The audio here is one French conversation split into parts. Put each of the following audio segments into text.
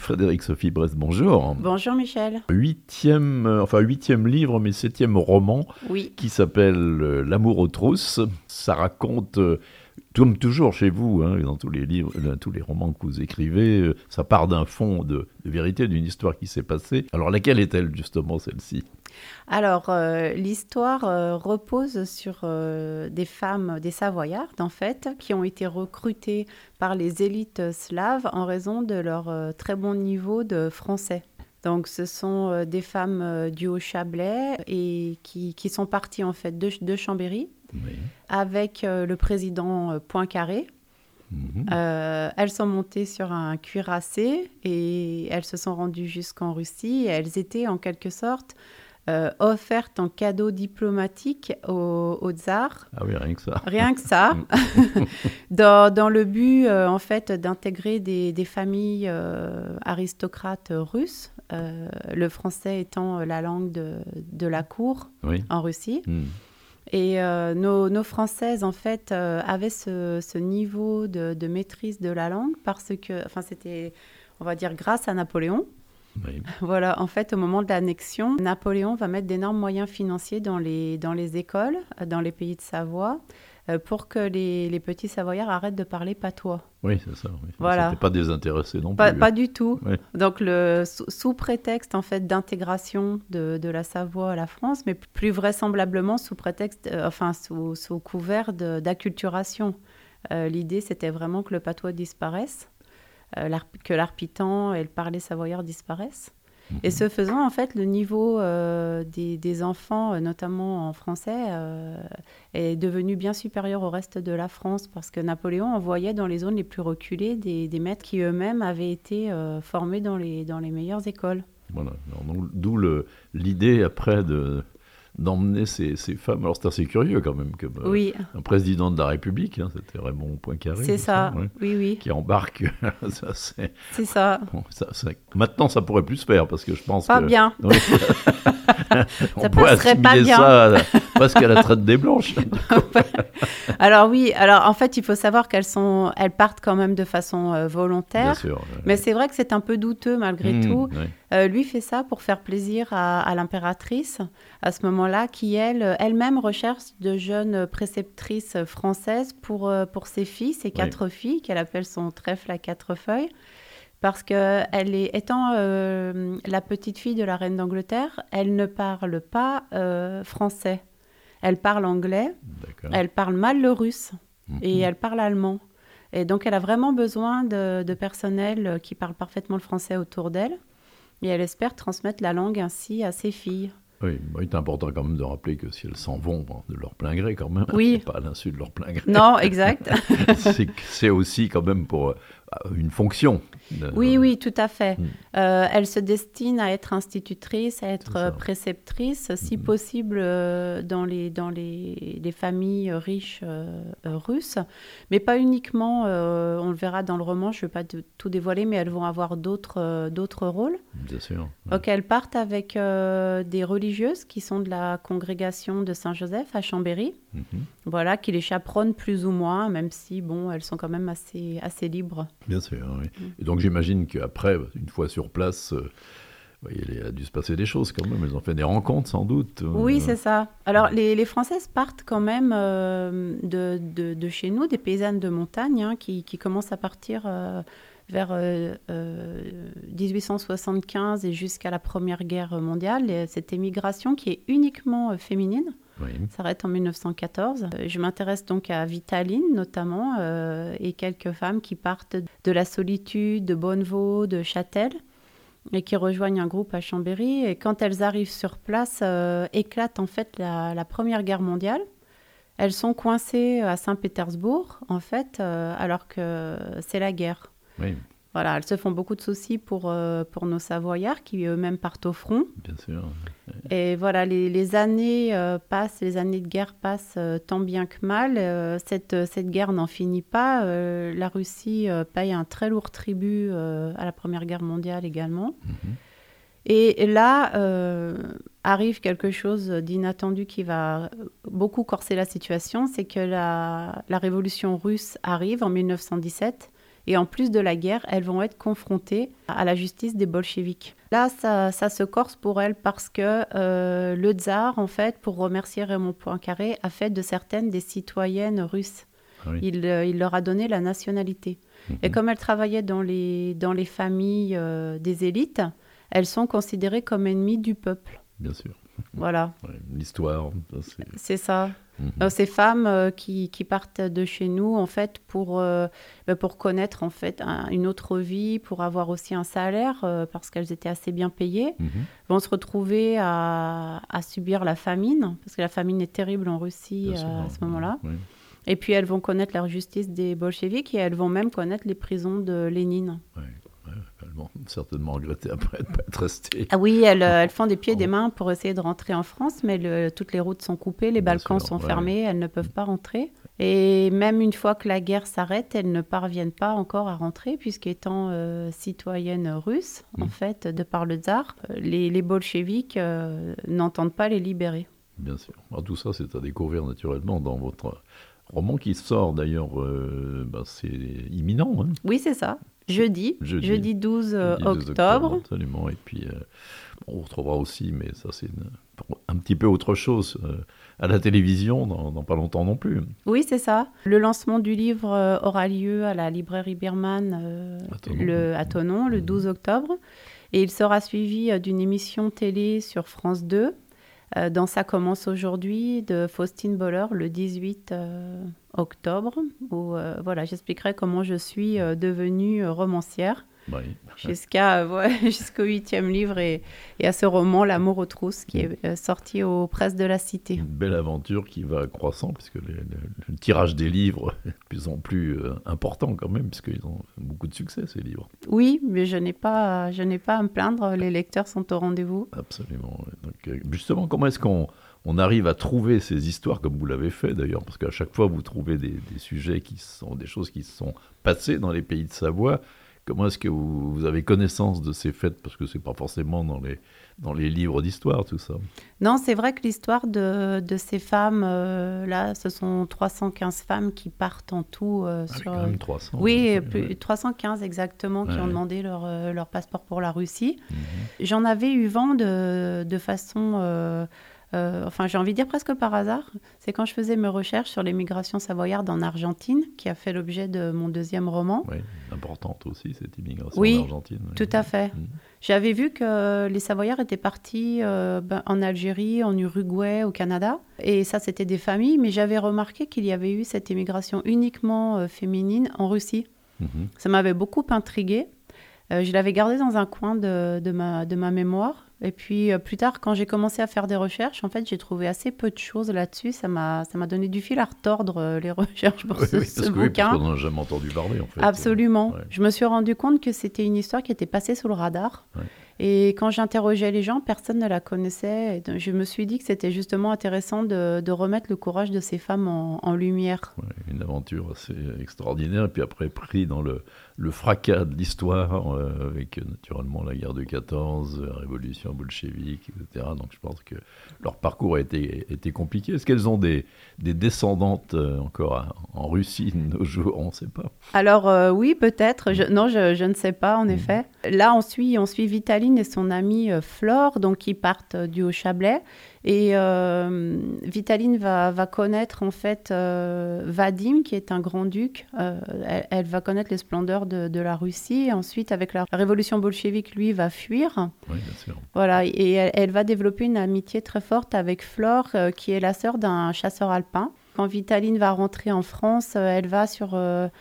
Frédérique Sophie Brest, bonjour. Bonjour Michel. Huitième livre, mais 7e roman, Oui. qui s'appelle L'amour aux trousses. Ça raconte, comme toujours chez vous, dans tous les livres, dans tous les romans que vous écrivez, ça part d'un fond de vérité, d'une histoire qui s'est passée. Alors laquelle est-elle justement, celle-ci ? Alors, l'histoire repose sur des femmes, des Savoyardes en fait, qui ont été recrutées par les élites slaves en raison de leur très bon niveau de français. Donc, ce sont des femmes du Haut-Chablais et qui sont parties en fait de Chambéry Oui. avec le président Poincaré. Elles sont montées sur un cuirassé et elles se sont rendues jusqu'en Russie. Et elles étaient en quelque sorte offerte en cadeau diplomatique au tsar. Ah oui, rien que ça. Rien que ça. dans le but, en fait, d'intégrer des familles aristocrates russes, le français étant la langue de la cour en Russie. Et nos Françaises, en fait, avaient ce niveau de maîtrise de la langue parce que, c'était, on va dire, grâce à Napoléon. Oui. Voilà, en fait, au moment de l'annexion, Napoléon va mettre d'énormes moyens financiers dans les écoles, dans les pays de Savoie, pour que les petits Savoyards arrêtent de parler patois. Oui, c'est ça. Oui. Voilà. C'était pas désintéressé non plus. Pas du tout. Oui. Donc, sous prétexte en fait d'intégration de la Savoie à la France, mais plus vraisemblablement sous prétexte, sous couvert d'acculturation. L'idée, c'était vraiment que le patois disparaisse. Que l'arpitan et le parler savoyard disparaissent. Et ce faisant, en fait, le niveau des enfants, notamment en français, est devenu bien supérieur au reste de la France parce que Napoléon envoyait dans les zones les plus reculées des maîtres qui eux-mêmes avaient été formés dans les meilleures écoles. Voilà. Alors, d'où l'idée après d'emmener ces femmes. Alors c'est assez curieux quand même, comme un président de la République, c'était Raymond Poincaré. C'est ça, oui. Qui embarque. C'est ça. Bon, maintenant, ça pourrait plus se faire parce que je pense pas que... bien. Oui, on pourrait assimiler ça presque à la traite des blanches. Alors en fait, il faut savoir qu'elles partent quand même de façon volontaire. Bien sûr. Mais c'est vrai que c'est un peu douteux malgré tout. Oui. Lui fait ça pour faire plaisir à l'impératrice, à ce moment-là, qui elle-même recherche de jeunes préceptrices françaises pour ses filles, ses 4 filles, qu'elle appelle son trèfle à 4 feuilles. Parce qu'elle étant la petite fille de la reine d'Angleterre, elle ne parle pas français. Elle parle anglais, elle parle mal le russe et elle parle allemand. Et donc, elle a vraiment besoin de personnel qui parle parfaitement le français autour d'elle. Et elle espère transmettre la langue ainsi à ses filles. Oui, il est important quand même de rappeler que si elles s'en vont de leur plein gré quand même, c'est pas à l'insu de leur plein gré. Non, exact. c'est aussi quand même pour une fonction. Oui, tout à fait. Elle se destine à être institutrice, à être préceptrice, si possible dans les familles riches russes, mais pas uniquement, on le verra dans le roman, je ne vais pas tout dévoiler, mais elles vont avoir d'autres rôles. Bien sûr. Donc elles partent avec des religieuses qui sont de la congrégation de Saint-Joseph à Chambéry, voilà, qui les chaperonnent plus ou moins, même si, elles sont quand même assez libres. Bien sûr, oui. Et donc j'imagine qu'après, une fois sur place, il a dû se passer des choses quand même. Elles ont fait des rencontres sans doute. Oui, c'est ça. Alors les Françaises partent quand même de chez nous, des paysannes de montagne qui commencent à partir vers 1875 et jusqu'à la Première Guerre mondiale. Et cette émigration qui est uniquement féminine. S'arrête en 1914. Je m'intéresse donc à Vitaline notamment et quelques femmes qui partent de la Solitude, de Bonnevaux, de Châtel et qui rejoignent un groupe à Chambéry. Et quand elles arrivent sur place, éclate en fait la Première Guerre mondiale. Elles sont coincées à Saint-Pétersbourg en fait, alors que c'est la guerre. Oui. Voilà, elles se font beaucoup de soucis pour nos Savoyards qui eux-mêmes partent au front. Bien sûr. Et voilà, les années passent, les années de guerre passent tant bien que mal. Cette guerre n'en finit pas. La Russie paye un très lourd tribut à la Première Guerre mondiale également. Et là, arrive quelque chose d'inattendu qui va beaucoup corser la situation, c'est que la révolution russe arrive en 1917. Et en plus de la guerre, elles vont être confrontées à la justice des bolcheviks. Là, ça se corse pour elles parce que le tsar, en fait, pour remercier Raymond Poincaré, a fait de certaines des citoyennes russes. Oui. Il leur a donné la nationalité. Et comme elles travaillaient dans les familles des élites, elles sont considérées comme ennemies du peuple. Bien sûr. Voilà. Ouais, l'histoire. C'est ça. Ces femmes qui partent de chez nous, en fait, pour connaître, en fait, une autre vie, pour avoir aussi un salaire, parce qu'elles étaient assez bien payées, vont se retrouver à subir la famine, parce que la famine est terrible en Russie à ce moment-là. Oui. Et puis, elles vont connaître la justice des bolcheviks et elles vont même connaître les prisons de Lénine. Oui. Elles vont certainement regretter après de ne pas être restées. Ah oui, elles font des pieds et des mains pour essayer de rentrer en France, mais toutes les routes sont coupées, les Balkans sont fermés, elles ne peuvent pas rentrer. Et même une fois que la guerre s'arrête, elles ne parviennent pas encore à rentrer, puisqu'étant citoyennes russes, en fait, de par le tsar, les bolcheviks n'entendent pas les libérer. Bien sûr. Alors, tout ça, c'est à découvrir naturellement dans votre roman qui sort d'ailleurs, c'est imminent. Hein. Oui, c'est ça. Jeudi 12 octobre. Absolument. Et puis, on retrouvera aussi, mais ça c'est un petit peu autre chose, à la télévision dans pas longtemps non plus. Oui, c'est ça. Le lancement du livre aura lieu à la librairie Birman à Thonon, le 12 octobre. Et il sera suivi d'une émission télé sur France 2. Dans Ça commence aujourd'hui de Faustine Boller le 18 octobre, où j'expliquerai comment je suis devenue romancière jusqu'au 8e livre et à ce roman L'amour aux trousses qui est sorti aux presses de la Cité. Une belle aventure qui va croissant puisque le tirage des livres est de plus en plus important quand même puisqu'ils ont beaucoup de succès ces livres. Oui, mais je n'ai pas à me plaindre, les lecteurs sont au rendez-vous. Absolument. Donc, justement, comment est-ce qu'on arrive à trouver ces histoires comme vous l'avez fait d'ailleurs, parce qu'à chaque fois vous trouvez des sujets qui sont des choses qui se sont passées dans les pays de Savoie. Comment est-ce que vous avez connaissance de ces faits? Parce que c'est pas forcément dans les livres d'histoire tout ça. Non, c'est vrai que l'histoire de ces femmes, là, ce sont 315 femmes qui partent en tout sur... Quand même 300. Oui, 315 exactement, qui ont demandé leur passeport pour la Russie. J'en avais eu vent de façon... j'ai envie de dire presque par hasard, c'est quand je faisais mes recherches sur l'émigration savoyarde en Argentine, qui a fait l'objet de mon deuxième roman. Oui, importante aussi cette immigration en Argentine. Oui, tout à fait. J'avais vu que les Savoyards étaient partis en Algérie, en Uruguay, au Canada, et ça c'était des familles, mais j'avais remarqué qu'il y avait eu cette immigration uniquement féminine en Russie. Ça m'avait beaucoup intriguée. Je l'avais gardé dans un coin de ma mémoire. Et puis plus tard, quand j'ai commencé à faire des recherches, en fait, j'ai trouvé assez peu de choses là-dessus. Ça m'a donné du fil à retordre les recherches pour ce bouquin. Parce qu'on n'en a jamais entendu parler, en fait. Absolument. Je me suis rendu compte que c'était une histoire qui était passée sous le radar. Et quand j'interrogeais les gens, personne ne la connaissait. Et donc, je me suis dit que c'était justement intéressant de remettre le courage de ces femmes en lumière. Une aventure assez extraordinaire. Et puis après, pris dans le fracas de l'histoire, avec naturellement la guerre de 14, la révolution bolchevique, etc. Donc je pense que leur parcours a été compliqué. Est-ce qu'elles ont des descendantes encore en Russie de nos jours? On ne sait pas. Alors oui, peut-être. Je ne sais pas, en effet. Là, on suit Vitaline et son amie Flore, donc qui partent du Haut-Chablais. Et Vitaline va connaître en fait Vadim, qui est un grand-duc. Elle va connaître les splendeurs de la Russie. Et ensuite, avec la révolution bolchevique, lui va fuir. Oui, bien sûr. Voilà, et elle va développer une amitié très forte avec Flore, qui est la sœur d'un chasseur alpin. Quand Vitaline va rentrer en France, elle va sur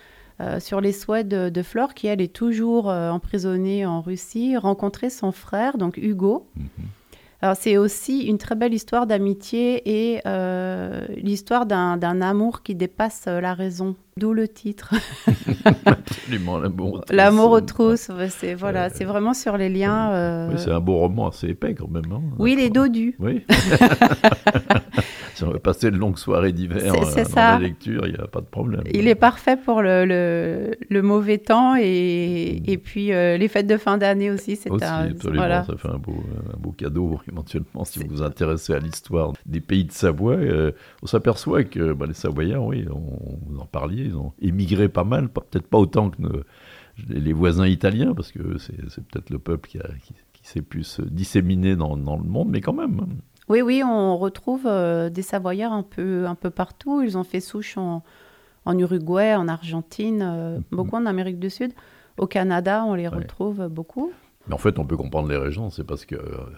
les souhaits de Flore, qui elle est toujours emprisonnée en Russie, rencontrer son frère, donc Hugo. Alors, c'est aussi une très belle histoire d'amitié et l'histoire d'un amour qui dépasse la raison. D'où le titre. Absolument, l'amour aux trousses. L'amour aux trousses, c'est vraiment sur les liens. Oui, c'est un beau roman assez épais quand même. Hein, oui, les dodus. Oui. Si on veut passer de longues soirées d'hiver C'est dans ça. la lecture, il n'y a pas de problème. Il est parfait pour le mauvais temps et puis les fêtes de fin d'année aussi. Aussi, absolument, voilà. ça fait un beau cadeau éventuellement si vous vous intéressez à l'histoire des pays de Savoie. On s'aperçoit que les Savoyards, oui, vous en parliez, ils ont émigré pas mal, peut-être pas autant que les voisins italiens, parce que c'est peut-être le peuple qui s'est plus disséminé dans le monde, mais quand même. Oui, on retrouve des Savoyards un peu partout. Ils ont fait souche en Uruguay, en Argentine, beaucoup en Amérique du Sud. Au Canada, on les retrouve beaucoup. Mais en fait, on peut comprendre les régions, c'est parce que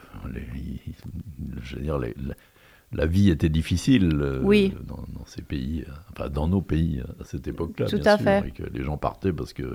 je veux dire, la vie était difficile dans ces pays, enfin dans nos pays à cette époque-là, Tout bien à sûr, fait. et que les gens partaient parce que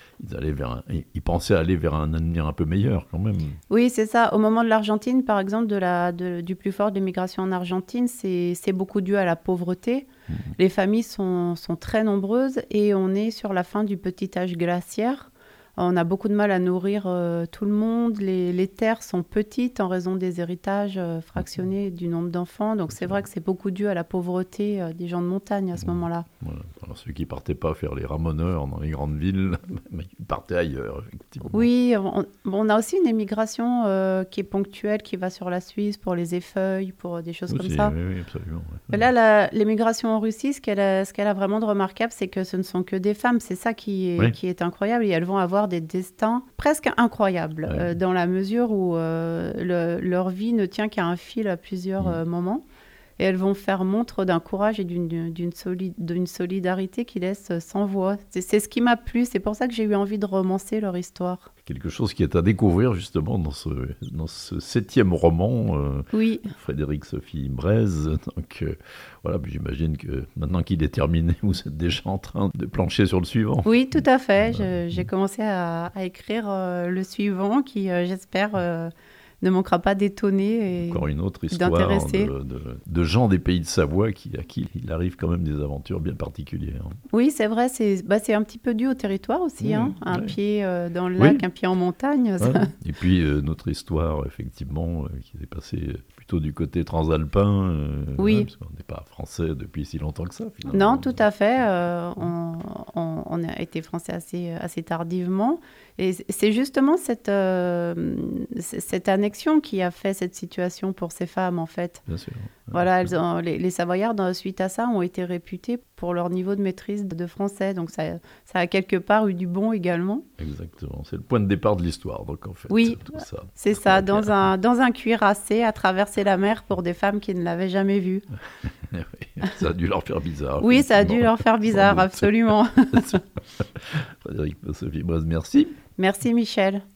ils pensaient aller vers un avenir un peu meilleur quand même. Oui, c'est ça. Au moment de l'Argentine, par exemple, du plus fort de l'immigration en Argentine, c'est beaucoup dû à la pauvreté. Les familles sont très nombreuses et on est sur la fin du petit âge glaciaire. On a beaucoup de mal à nourrir tout le monde. Les terres sont petites en raison des héritages fractionnés du nombre d'enfants. Donc c'est vrai que c'est beaucoup dû à la pauvreté des gens de montagne à ce moment-là. Voilà. Alors ceux qui ne partaient pas faire les ramoneurs dans les grandes villes, ils partaient ailleurs, effectivement. Oui, on a aussi une émigration qui est ponctuelle, qui va sur la Suisse pour les effeuilles, pour des choses aussi, comme ça. Oui, absolument. Mais là, l'émigration en Russie, ce qu'elle a vraiment de remarquable, c'est que ce ne sont que des femmes. C'est ça qui est incroyable. Et elles vont avoir des destins presque incroyables, dans la mesure où leur vie ne tient qu'à un fil à plusieurs moments. Et elles vont faire montre d'un courage et d'une solidarité qui laisse sans voix. C'est ce qui m'a plu. C'est pour ça que j'ai eu envie de romancer leur histoire. Quelque chose qui est à découvrir justement dans ce 7e roman, Frédéric Sophie Braise. Donc voilà, puis j'imagine que maintenant qu'il est terminé, vous êtes déjà en train de plancher sur le suivant. Oui, tout à fait. J'ai commencé à écrire le suivant qui, j'espère, ne manquera pas d'étonner et encore une autre histoire d'intéresser. de gens des pays de Savoie à qui il arrive quand même des aventures bien particulières. Oui, c'est vrai, c'est un petit peu dû au territoire aussi, un pied dans le lac, un pied en montagne. Ça. Et puis notre histoire, effectivement, qui s'est passée plutôt du côté transalpin, parce qu'on n'est pas français depuis si longtemps que ça, finalement. Non, tout à fait. On a été français assez tardivement. Et c'est justement cette annexion qui a fait cette situation pour ces femmes, en fait. Bien sûr. Voilà, les Savoyards, suite à ça, ont été réputés pour leur niveau de maîtrise de français. Donc, ça a quelque part eu du bon également. Exactement. C'est le point de départ de l'histoire, donc en fait. Oui, tout ça. C'est ça. Dans un cuirassé, à traverser la mer pour des femmes qui ne l'avaient jamais vu. Ça a dû leur faire bizarre. Oui, ça a dû leur faire bizarre, absolument. Frédéric Sophie Braise, merci. Merci, Michel.